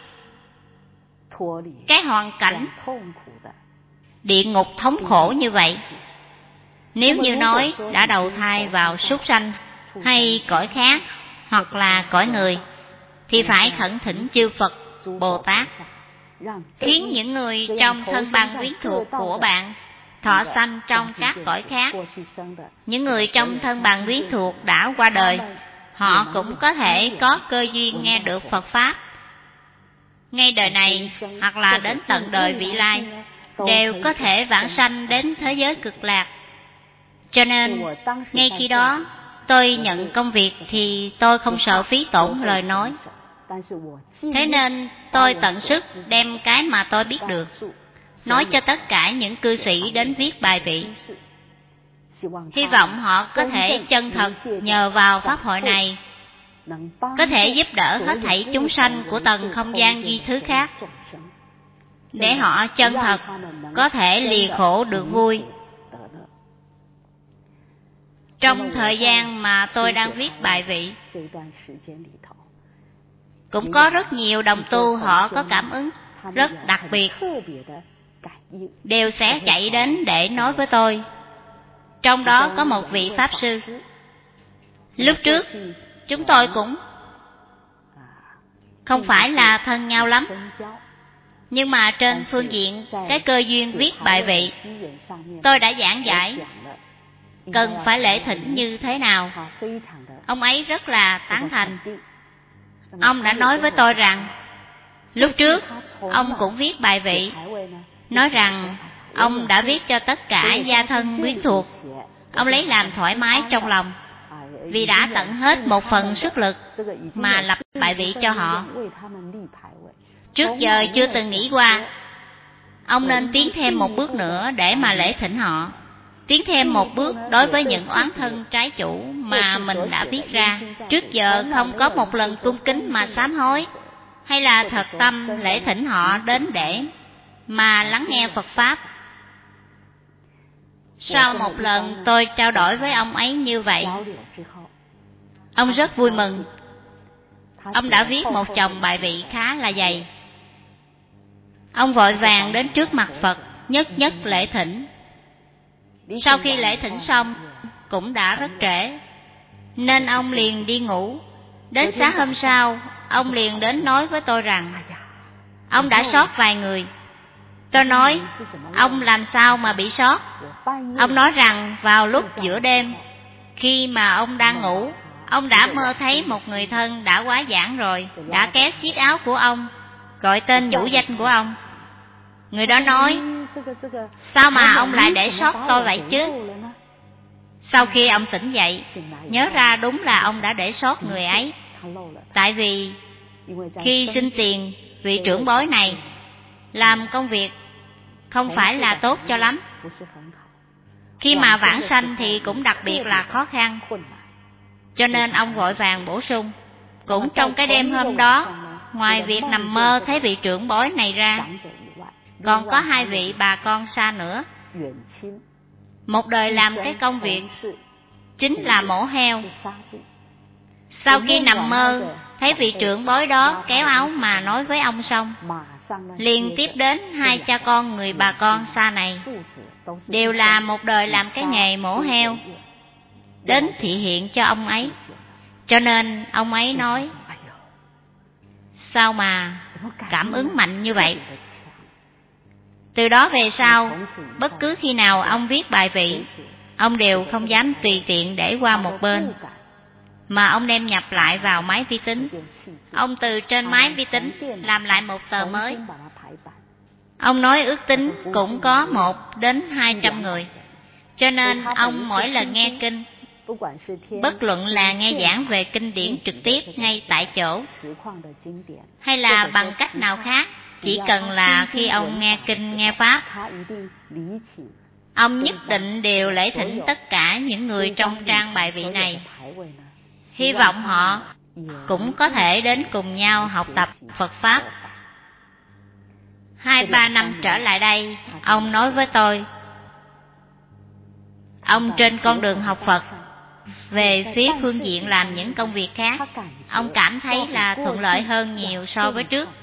cái hoàn cảnh địa ngục thống khổ như vậy. Nếu như nói đã đầu thai vào súc sanh hay cõi khác hoặc là cõi người, thì phải khẩn thỉnh chư Phật Bồ Tát khiến những người trong thân bằng quyến thuộc của bạn thọ sanh trong các cõi khác. Những người trong thân bằng quyến thuộc đã qua đời, họ cũng có thể có cơ duyên nghe được Phật Pháp ngay đời này hoặc là đến tận đời vị lai, đều có thể vãng sanh đến thế giới cực lạc. Cho nên, ngay khi đó, tôi nhận công việc thì tôi không sợ phí tổn lời nói. Thế nên, tôi tận sức đem cái mà tôi biết được, nói cho tất cả những cư sĩ đến viết bài vị. Hy vọng họ có thể chân thật nhờ vào pháp hội này, có thể giúp đỡ hết thảy chúng sanh của tầng không gian duy thứ khác, để họ chân thật có thể lìa khổ được vui. Trong thời gian mà tôi đang viết bài vị, cũng có rất nhiều đồng tu họ có cảm ứng rất đặc biệt, đều sẽ chạy đến để nói với tôi. Trong đó có một vị Pháp Sư. Lúc trước, chúng tôi cũng không phải là thân nhau lắm, nhưng mà trên phương diện cái cơ duyên viết bài vị, tôi đã giảng giải cần phải lễ thỉnh như thế nào. Ông ấy rất là tán thành. Ông đã nói với tôi rằng, lúc trước ông cũng viết bài vị, nói rằng ông đã viết cho tất cả gia thân quyến thuộc. Ông lấy làm thoải mái trong lòng, vì đã tận hết một phần sức lực mà lập bài vị cho họ. Trước giờ chưa từng nghĩ qua, ông nên tiến thêm một bước nữa để mà lễ thỉnh họ, tiến thêm một bước đối với những oán thân trái chủ mà mình đã viết ra. Trước giờ không có một lần cung kính mà sám hối, hay là thật tâm lễ thỉnh họ đến để mà lắng nghe Phật Pháp. Sau một lần tôi trao đổi với ông ấy như vậy, ông rất vui mừng. Ông đã viết một chồng bài vị khá là dày. Ông vội vàng đến trước mặt Phật, nhất nhất lễ thỉnh. Sau khi lễ thỉnh xong, cũng đã rất trễ, nên ông liền đi ngủ. Đến sáng hôm sau, ông liền đến nói với tôi rằng ông đã sót vài người. Tôi nói, ông làm sao mà bị sót? Ông nói rằng vào lúc giữa đêm, khi mà ông đang ngủ, ông đã mơ thấy một người thân đã quá giảng rồi, đã kéo chiếc áo của ông, gọi tên nhũ danh của ông. Người đó nói, sao mà ông lại để sót tôi vậy chứ? Sau khi ông tỉnh dậy, nhớ ra đúng là ông đã để sót người ấy. Tại vì khi xin tiền, vị trưởng bối này làm công việc không phải là tốt cho lắm. Khi mà vãng sanh thì cũng đặc biệt là khó khăn. Cho nên ông vội vàng bổ sung. Cũng trong cái đêm hôm đó, ngoài việc nằm mơ thấy vị trưởng bối này ra, còn có hai vị bà con xa nữa, một đời làm cái công việc chính là mổ heo. Sau khi nằm mơ thấy vị trưởng bối đó kéo áo mà nói với ông xong, liền tiếp đến hai cha con người bà con xa này, đều là một đời làm cái nghề mổ heo, đến thị hiện cho ông ấy. Cho nên ông ấy nói, sao mà cảm ứng mạnh như vậy? Từ đó về sau, bất cứ khi nào ông viết bài vị, ông đều không dám tùy tiện để qua một bên, mà ông đem nhập lại vào máy vi tính. Ông từ trên máy vi tính làm lại một tờ mới. Ông nói ước tính cũng có 1 đến 200 người. Cho nên ông mỗi lần nghe kinh, bất luận là nghe giảng về kinh điển trực tiếp ngay tại chỗ, hay là bằng cách nào khác, chỉ cần là khi ông nghe kinh nghe Pháp, ông nhất định đều lễ thỉnh tất cả những người trong trang bài vị này. Hy vọng họ cũng có thể đến cùng nhau học tập Phật Pháp. 2-3 năm trở lại đây, ông nói với tôi, ông trên con đường học Phật, về phía phương diện làm những công việc khác, ông cảm thấy là thuận lợi hơn nhiều so với trước.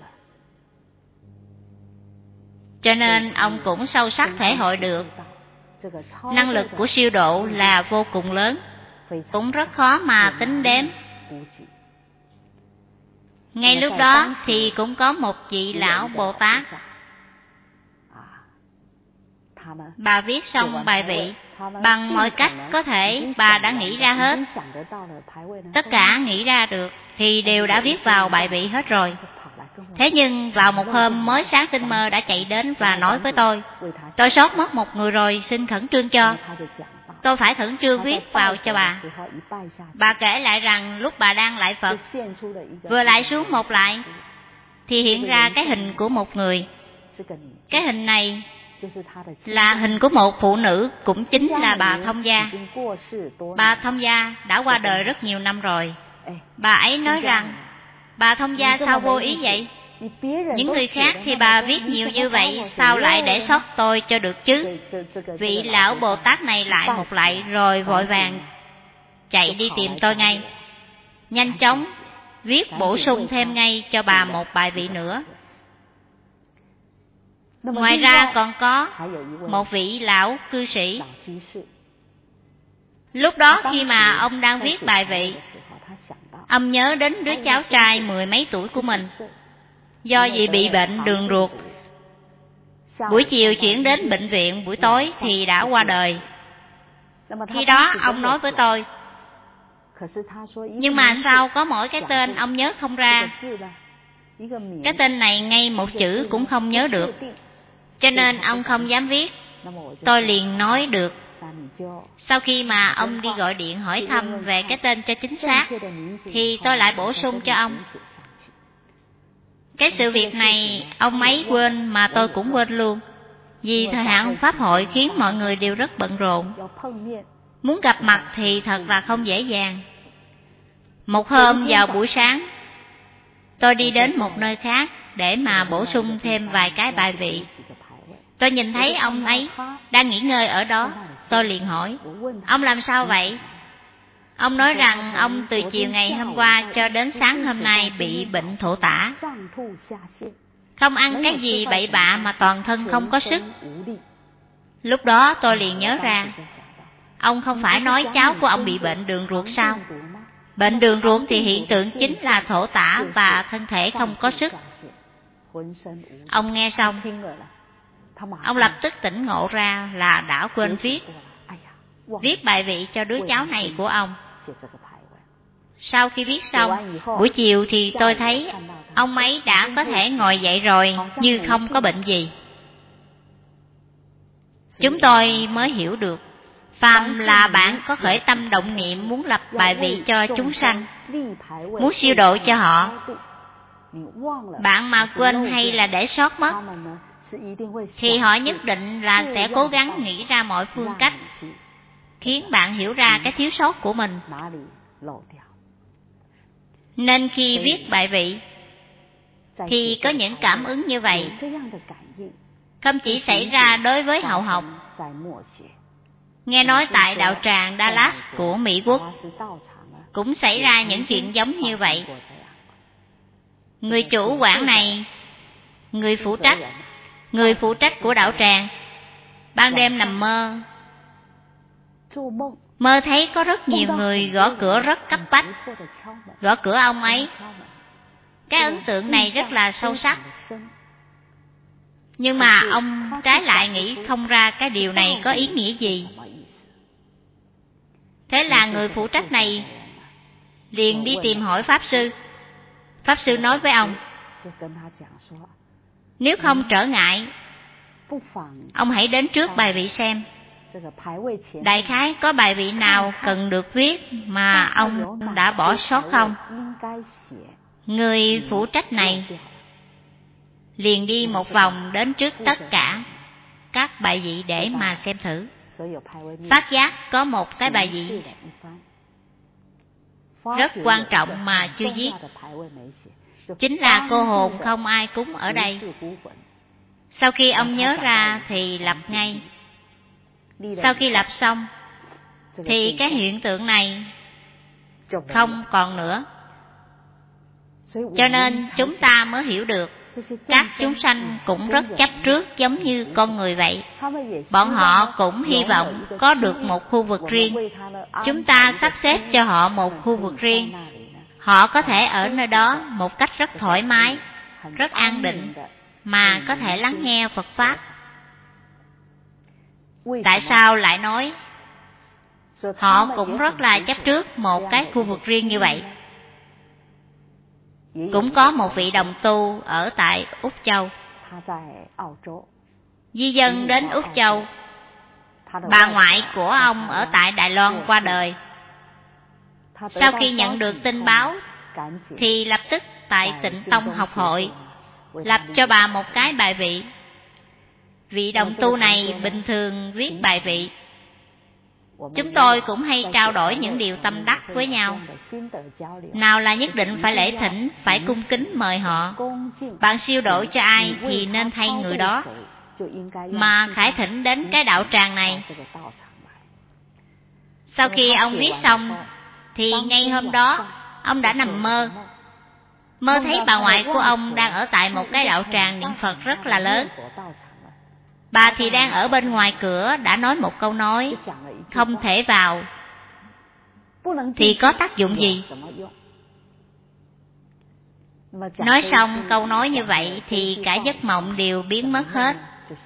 Cho nên ông cũng sâu sắc thể hội được năng lực của siêu độ là vô cùng lớn, cũng rất khó mà tính đếm. Ngay lúc đó thì cũng có một vị lão Bồ Tát, bà viết xong bài vị, bằng mọi cách có thể bà đã nghĩ ra hết. Tất cả nghĩ ra được thì đều đã viết vào bài vị hết rồi. Thế nhưng vào một hôm mới sáng tinh mơ đã chạy đến và nói với tôi sót mất một người rồi, xin khẩn trương cho. Tôi phải khẩn trương viết vào cho bà. Bà kể lại rằng lúc bà đang lại Phật, vừa lại xuống một lại, thì hiện ra cái hình của một người. Cái hình này là hình của một phụ nữ, cũng chính là bà Thông Gia. Bà Thông Gia đã qua đời rất nhiều năm rồi. Bà ấy nói rằng, bà Thông Gia sao vô ý vậy? Những người khác thì bà viết nhiều như vậy, sao lại để sót tôi cho được chứ? Vị lão Bồ Tát này lại một lại rồi vội vàng chạy đi tìm tôi ngay. Nhanh chóng viết bổ sung thêm ngay cho bà một bài vị nữa. Ngoài ra còn có một vị lão cư sĩ. Lúc đó khi mà ông đang viết bài vị, ông nhớ đến đứa cháu trai 10 mấy tuổi của mình. Do vì bị bệnh đường ruột, buổi chiều chuyển đến bệnh viện, buổi tối thì đã qua đời. Khi đó ông nói với tôi, nhưng mà sao có mỗi cái tên ông nhớ không ra? Cái tên này ngay một chữ cũng không nhớ được, cho nên ông không dám viết. Tôi liền nói được. Sau khi mà ông đi gọi điện hỏi thăm về cái tên cho chính xác, thì tôi lại bổ sung cho ông. Cái sự việc này ông ấy quên mà tôi cũng quên luôn. Vì thời hạn Pháp hội khiến mọi người đều rất bận rộn. Muốn gặp mặt thì thật là không dễ dàng. Một hôm vào buổi sáng, tôi đi đến một nơi khác để mà bổ sung thêm vài cái bài vị. Tôi nhìn thấy ông ấy đang nghỉ ngơi ở đó. Tôi liền hỏi, ông làm sao vậy? Ông nói rằng ông từ chiều ngày hôm qua cho đến sáng hôm nay bị bệnh thổ tả, không ăn cái gì bậy bạ mà toàn thân không có sức. Lúc đó tôi liền nhớ ra, ông không phải nói cháu của ông bị bệnh đường ruột sao? Bệnh đường ruột thì hiện tượng chính là thổ tả và thân thể không có sức. Ông nghe xong, ông lập tức tỉnh ngộ ra là đã quên viết bài vị cho đứa cháu này của ông. Sau khi viết xong, buổi chiều thì tôi thấy ông ấy đã có thể ngồi dậy rồi, như không có bệnh gì. Chúng tôi mới hiểu được, phàm là bạn có khởi tâm động niệm muốn lập bài vị cho chúng sanh, muốn siêu độ cho họ, bạn mà quên hay là để sót mất, thì họ nhất định là sẽ cố gắng nghĩ ra mọi phương cách khiến bạn hiểu ra cái thiếu sót của mình. Nên khi viết bài vị thì có những cảm ứng như vậy, không chỉ xảy ra đối với hậu học. Nghe nói tại đạo tràng Dallas của Mỹ Quốc cũng xảy ra những chuyện giống như vậy. Người chủ quản này, người phụ trách của đạo tràng, ban đêm nằm mơ thấy có rất nhiều người gõ cửa rất cấp bách, gõ cửa ông ấy. Cái ấn tượng này rất là sâu sắc. Nhưng mà ông trái lại nghĩ không ra cái điều này có ý nghĩa gì. Thế là người phụ trách này liền đi tìm hỏi Pháp Sư. Pháp Sư nói với ông, nếu không trở ngại, ông hãy đến trước bài vị xem. Đại khái có bài vị nào cần được viết mà ông đã bỏ sót không? Người phụ trách này liền đi một vòng đến trước tất cả các bài vị để mà xem thử. Phát giác có một cái bài vị rất quan trọng mà chưa viết, chính là cô hồn không ai cúng ở đây. Sau khi ông nhớ ra thì lập ngay. Sau khi lập xong thì cái hiện tượng này không còn nữa. Cho nên chúng ta mới hiểu được các chúng sanh cũng rất chấp trước giống như con người vậy. Bọn họ cũng hy vọng có được một khu vực riêng. Chúng ta sắp xếp cho họ một khu vực riêng. Họ có thể ở nơi đó một cách rất thoải mái, rất an định, mà có thể lắng nghe Phật Pháp. Tại sao lại nói họ cũng rất là chấp trước một cái khu vực riêng như vậy? cũng có một vị đồng tu ở tại Úc Châu. Di dân đến Úc Châu, bà ngoại của ông ở tại Đài Loan qua đời. Sau khi nhận được tin báo thì lập tức tại Tịnh Tông học hội lập cho bà một cái bài vị. Vị đồng tu này bình thường viết bài vị. Chúng tôi cũng hay trao đổi những điều tâm đắc với nhau. Nào là nhất định phải lễ thỉnh, phải cung kính mời họ. Bạn siêu độ cho ai thì nên thay người đó, mà khải thỉnh đến cái đạo tràng này. Sau khi ông viết xong thì ngay hôm đó ông đã nằm mơ. Mơ thấy bà ngoại của ông đang ở tại một cái đạo tràng niệm Phật rất là lớn. Bà thì đang ở bên ngoài cửa đã nói một câu nói: không thể vào thì có tác dụng gì? Nói xong câu nói như vậy thì cả giấc mộng đều biến mất hết.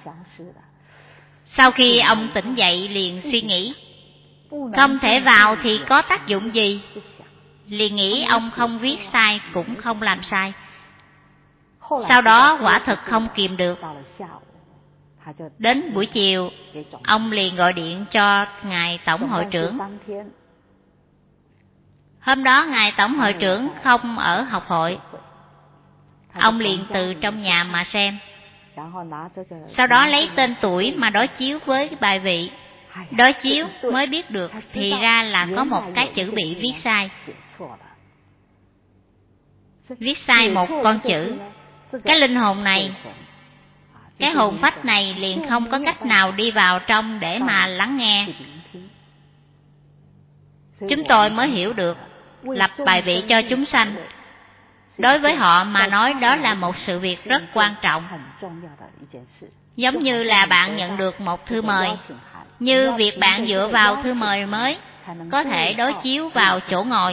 Sau khi ông tỉnh dậy liền suy nghĩ, không thể vào thì có tác dụng gì? Liền nghĩ ông không viết sai cũng không làm sai. Sau đó quả thực không kìm được. Đến buổi chiều, ông liền gọi điện cho ngài tổng hội trưởng. Hôm đó ngài tổng hội trưởng không ở học hội. Ông liền từ trong nhà mà xem. Sau đó lấy tên tuổi mà đối chiếu với bài vị. Đối chiếu mới biết được thì ra là có một cái chữ bị viết sai. Viết sai một con chữ. Cái linh hồn này, cái hồn phách này liền không có cách nào đi vào trong để mà lắng nghe. Chúng tôi mới hiểu được, lập bài vị cho chúng sanh. Đối với họ mà nói đó là một sự việc rất quan trọng. Giống như là bạn nhận được một thư mời, như việc bạn dựa vào thư mời mới có thể đối chiếu vào chỗ ngồi.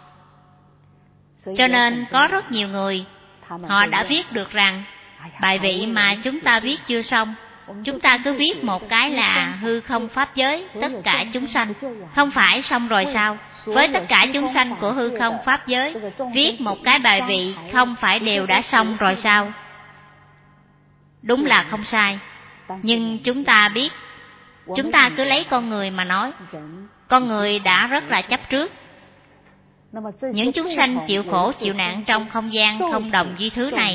Cho nên có rất nhiều người, họ đã viết được rằng bài vị mà chúng ta viết chưa xong, chúng ta cứ viết một cái là hư không pháp giới, tất cả chúng sanh. Không phải xong rồi sao? Với tất cả chúng sanh của hư không pháp giới, viết một cái bài vị không phải đều đã xong rồi sao? Đúng là không sai. Nhưng chúng ta biết, chúng ta cứ lấy con người mà nói. Con người đã rất là chấp trước. Những chúng sanh chịu khổ chịu nạn trong không gian không đồng duy thứ này,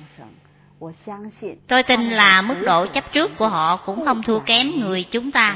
tôi tin là mức độ chấp trước của họ cũng không thua kém người chúng ta.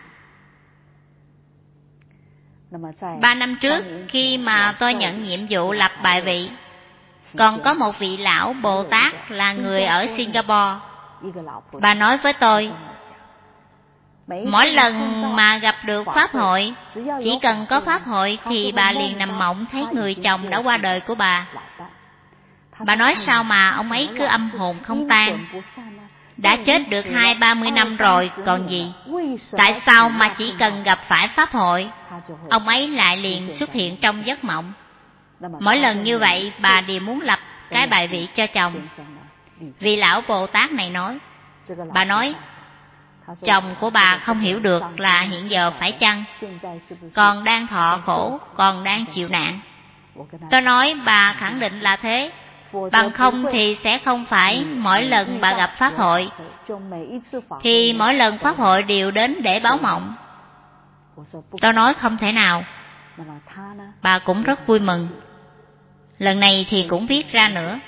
3 năm trước, khi mà tôi nhận nhiệm vụ lập bài vị, còn có một vị lão Bồ Tát là người ở Singapore. Bà nói với tôi, mỗi lần mà gặp được pháp hội, chỉ cần có pháp hội thì bà liền nằm mộng thấy người chồng đã qua đời của bà. Bà nói sao mà ông ấy cứ âm hồn không tan, đã chết được 20-30 năm rồi còn gì. Tại sao mà chỉ cần gặp phải pháp hội, ông ấy lại liền xuất hiện trong giấc mộng? Mỗi lần như vậy bà đều muốn lập cái bài vị cho chồng. Vị lão Bồ Tát này nói, bà nói, chồng của bà không hiểu được là hiện giờ phải chăng còn đang thọ khổ, còn đang chịu nạn. Tôi nói bà khẳng định là thế, bằng không thì sẽ không phải mỗi lần bà gặp pháp hội thì mỗi lần pháp hội đều đến để báo mộng. Tôi nói không thể nào. Bà cũng rất vui mừng. Lần này thì cũng viết ra nữa.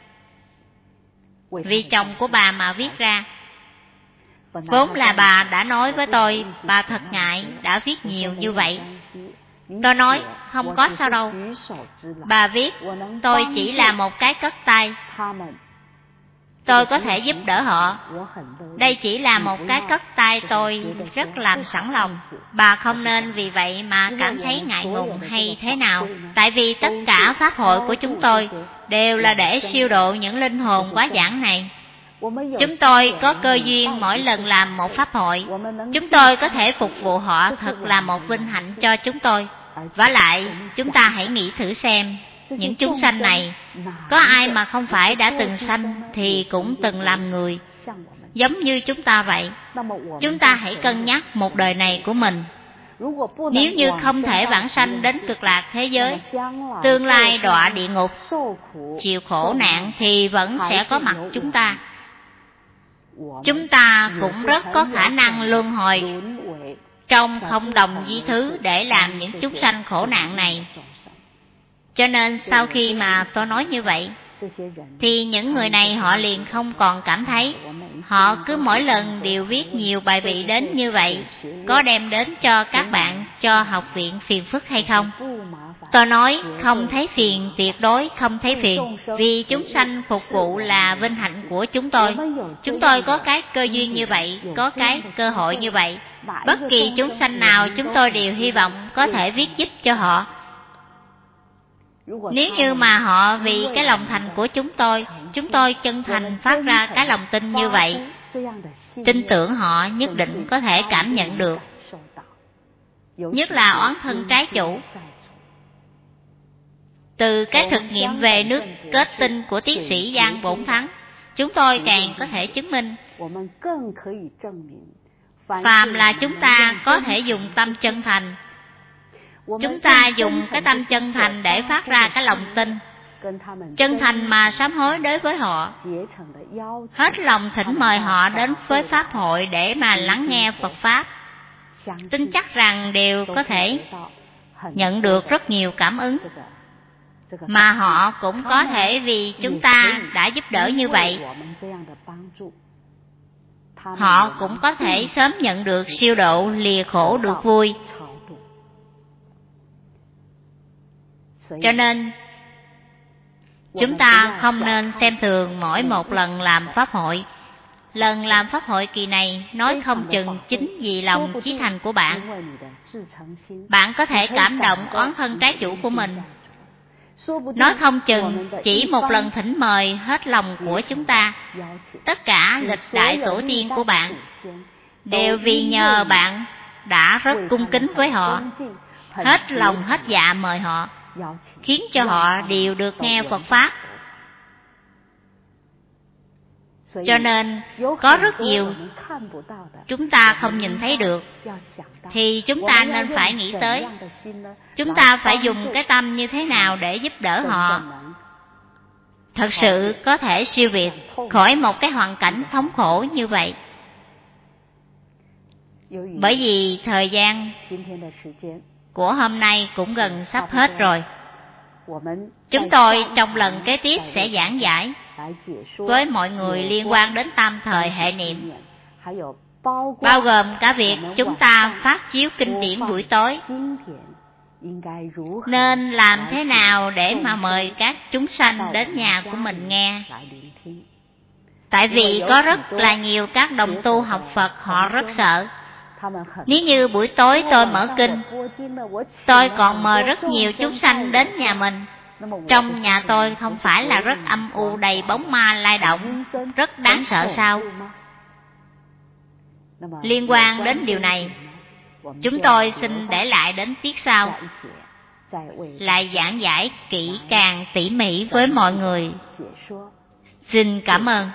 Vì chồng của bà mà viết ra. Vốn là bà đã nói với tôi, bà thật ngại đã viết nhiều như vậy. Tôi nói, không có sao đâu. Bà viết, tôi chỉ là một cái cất tay. Tôi có thể giúp đỡ họ. Đây chỉ là một cái cất tay, tôi rất làm sẵn lòng. Bà không nên vì vậy mà cảm thấy ngại ngùng hay thế nào. Tại vì tất cả pháp hội của chúng tôi đều là để siêu độ những linh hồn quá giảng này. Chúng tôi có cơ duyên mỗi lần làm một pháp hội, chúng tôi có thể phục vụ họ, thật là một vinh hạnh cho chúng tôi. Vả lại, chúng ta hãy nghĩ thử xem, những chúng sanh này, có ai mà không phải đã từng sanh thì cũng từng làm người, giống như chúng ta vậy. Chúng ta hãy cân nhắc một đời này của mình, Nếu như không thể vãng sanh đến cực lạc thế giới, tương lai đọa địa ngục, chịu khổ nạn thì vẫn sẽ có mặt chúng ta. Chúng ta cũng rất có khả năng luân hồi trong không đồng di thứ để làm những chúng sanh khổ nạn này. Cho nên sau khi mà tôi nói như vậy, thì những người này họ liền không còn cảm thấy. Họ cứ mỗi lần đều viết nhiều bài vị đến như vậy, có đem đến cho các bạn, cho học viện phiền phức hay không? Tôi nói không thấy phiền, tuyệt đối không thấy phiền, vì chúng sanh phục vụ là vinh hạnh của chúng tôi. Chúng tôi có cái cơ duyên như vậy, có cái cơ hội như vậy. Bất kỳ chúng sanh nào chúng tôi đều hy vọng có thể viết giúp cho họ. Nếu như mà họ vì cái lòng thành của chúng tôi chân thành phát ra cái lòng tin như vậy, tin tưởng họ nhất định có thể cảm nhận được. Nhất là oán thân trái chủ. Từ cái thực nghiệm về nước kết tinh của tiến sĩ Giang Bổn Thắng, chúng tôi càng có thể chứng minh, phàm là chúng ta có thể dùng tâm chân thành. Chúng ta dùng cái tâm chân thành để phát ra cái lòng tin, chân thành mà sám hối đối với họ, hết lòng thỉnh mời họ đến với Pháp hội để mà lắng nghe Phật Pháp, tin chắc rằng đều có thể nhận được rất nhiều cảm ứng, mà họ cũng có thể vì chúng ta đã giúp đỡ như vậy, họ cũng có thể sớm nhận được siêu độ, lìa khổ được vui. Cho nên chúng ta không nên xem thường mỗi một lần làm pháp hội. Lần làm pháp hội kỳ này nói không chừng chính vì lòng chí thành của bạn. Bạn có thể cảm động oán thân trái chủ của mình. Nói không chừng chỉ một lần thỉnh mời hết lòng của chúng ta, tất cả lịch đại tổ tiên của bạn đều vì nhờ bạn đã rất cung kính với họ, hết lòng hết dạ mời họ, khiến cho họ đều được nghe Phật Pháp. Cho nên có rất nhiều chúng ta không nhìn thấy được, thì chúng ta nên phải nghĩ tới, chúng ta phải dùng cái tâm như thế nào để giúp đỡ họ thật sự có thể siêu việt khỏi một cái hoàn cảnh thống khổ như vậy. Bởi vì thời gian của hôm nay cũng gần sắp hết rồi. Chúng tôi trong lần kế tiếp sẽ giảng giải với mọi người liên quan đến tam thời hệ niệm, bao gồm cả việc chúng ta phát chiếu kinh điển buổi tối nên làm thế nào để mà mời các chúng sanh đến nhà của mình nghe. Tại vì có rất là nhiều các đồng tu học Phật họ rất sợ. Nếu như buổi tối tôi mở kinh, tôi còn mời rất nhiều chúng sanh đến nhà mình. Trong nhà tôi không phải là rất âm u đầy bóng ma lai động, rất đáng sợ sao? Liên quan đến điều này, chúng tôi xin để lại đến tiết sau, lại giảng giải kỹ càng tỉ mỉ với mọi người. Xin cảm ơn.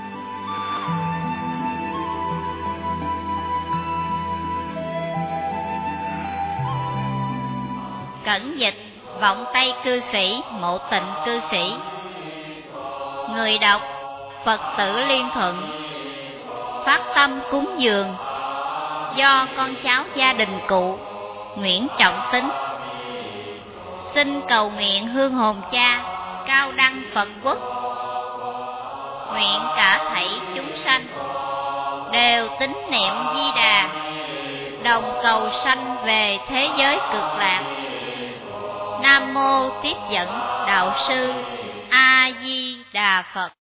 Cẩn dịch vọng Tây cư sĩ, Mộ Tịnh cư sĩ. Người đọc Phật tử Liên Thuận. Phát tâm cúng dường do con cháu gia đình cụ Nguyễn Trọng Tính. Xin cầu nguyện hương hồn cha cao đăng Phật quốc, nguyện cả thảy chúng sanh đều tín niệm Di Đà, đồng cầu sanh về thế giới cực lạc. Nam mô Tiếp Dẫn Đạo Sư A Di Đà Phật.